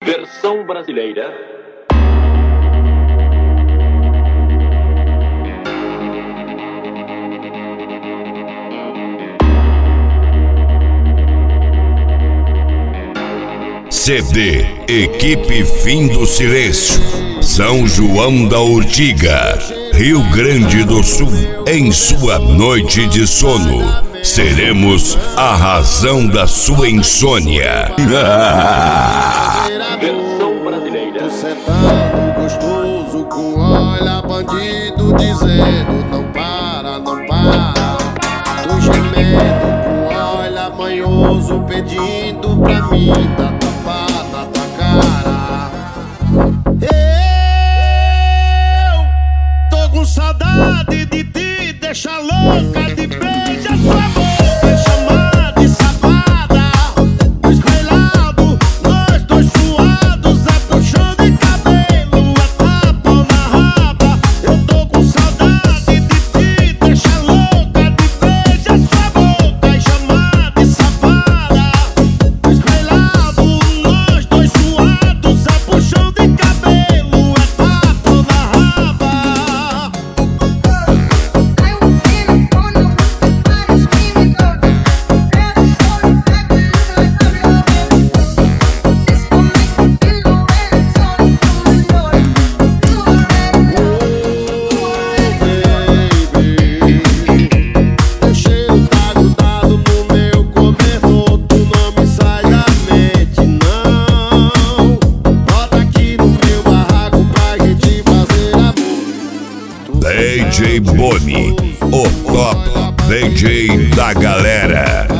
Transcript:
Versão brasileira. CD Equipe Fim do Silêncio, São João da Urtiga, Rio Grande do Sul. Em sua noite de sono, seremos a razão da sua insônia. Versão brasileira. Sentado gostoso com olha bandido dizendo não para, não para. Tô gemendo com olha manhoso pedindo pra mim dar tapa na tua cara. Eu tô com saudade de ti, deixa louca de beijar sua boca, chamar de safada. Esfailado, nós dois suados, é puxão de cabelo, é tapa na raba. Eu tô com saudade de ti, deixa louca de beijar sua boca e chamar de safada. Esfailado, nós dois suados, é puxão de cabelo, é tapa na raba. Teu cheiro tá grudado no meu cobertor, tu não me sai da mente, não. Bota aqui no meu barraco pra gente fazer amor. DJ Boni, o top DJ da galera.